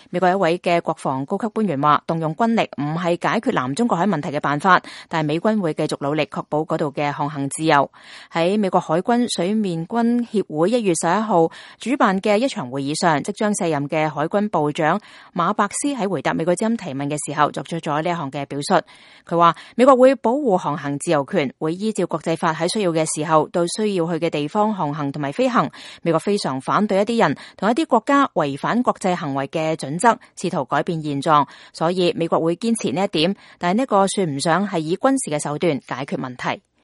美國一位嘅國防高級官員話，動用軍力唔係解決南中國海問題嘅辦法，但係美軍會繼續努力確保嗰度嘅航行自由。喺美國海軍水面軍協會1月11號主辦嘅一場會議上，即將卸任嘅海軍部長馬伯斯喺回答美國之音提問嘅時候作出咗呢一項嘅表述。佢話美國會保護航行自由權，會依照國際法喺需要嘅時候到需要去嘅地方航行同埋飛行。美國非常反對一啲人同一啲國家違反國際行為嘅準則，試圖改變現狀，所以美國會堅持呢一點，但係呢個算唔上係以軍事嘅手段解決問題。